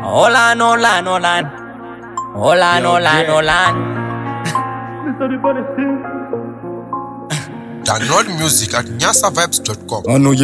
Hola, hola, hola. Hola, hola, hola. Download music at nyasavibes.com.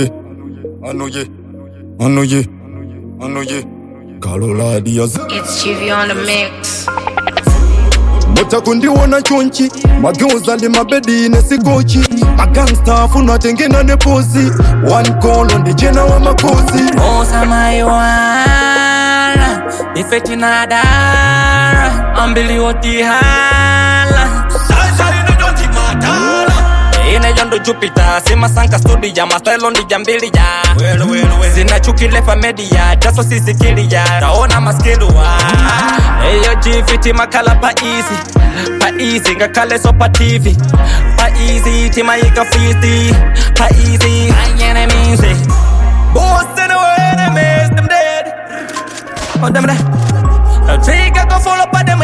I know ye. Kalola Diaz. It's Chivy on the mix. Mutakundiona chonchi mageuza ndi mabedi nesikochi magangsta funa tengena nepozi one call on the jena wa makozi Osa maiwana ifeti nadara ambili oti hala sasa ino donti matala ine jondo Jupiter sima sanka studio mastylo ndi jambili ya zina chukile fa media jaso sizikili ya taona maskilu wa eyo jifiti makala pa easy ngakale so pa TV pa easy tima yika feasty pa easy ayene minse boss in the way they miss them dead oh them dead take a go follow pa them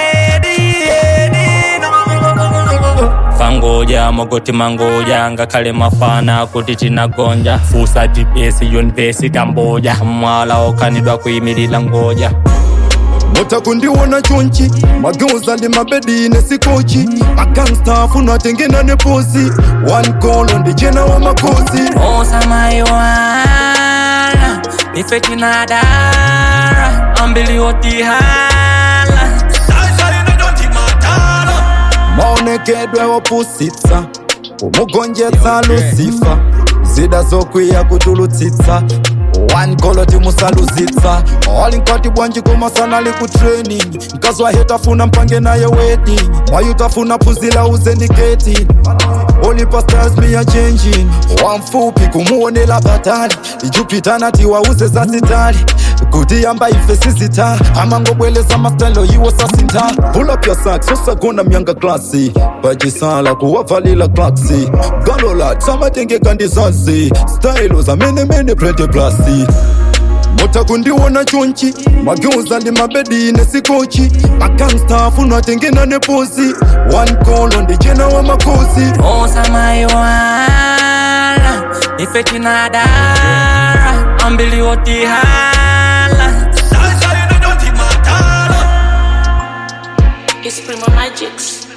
fangoja mogoti mangoja ngakale mafana kuti tinagonja fusa GPS university Kamboja mwala okanidwa kuimilila ngoja Mutakundiona chonchi mageuza ndi mabedi nesikochi magangsta funa tengena nepozi one call on the jena wa makozi Osa maiwana ifeti nadara ambili oti hala sasa ino donti matala maonekedwe opusitsa umugonjetsa Lucifer zida zokwiya kutulutsitsa one call oti musaluzitsa olinkwati bwanji kumasana liku training nkazwa heta funa mpange naye wedding mayutafuna puzila uzendiketi Olipa stars me a changing wamfupi kumuonela batali Jupiter nati wauze za sitali kuti yamba ifesi zita amangobweleza mastelo yiwo sasinta pull up your socks usagona myanga klasi pachisala kuwavalila klaksi galola samatenge kandizansi stylo za mene prete plasi Mutakundiona chonchi mageuza ndi mabedi nesikochi magangsta funa tengena nepozi one call on the jena wa makozi Osa maiwana ifeti nadara ambili oti hala sasa ino donti matala It's Primo Magics.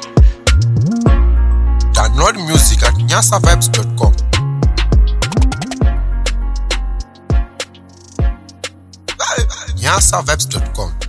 Download music at nyasavibes.com. nyasavibes.com.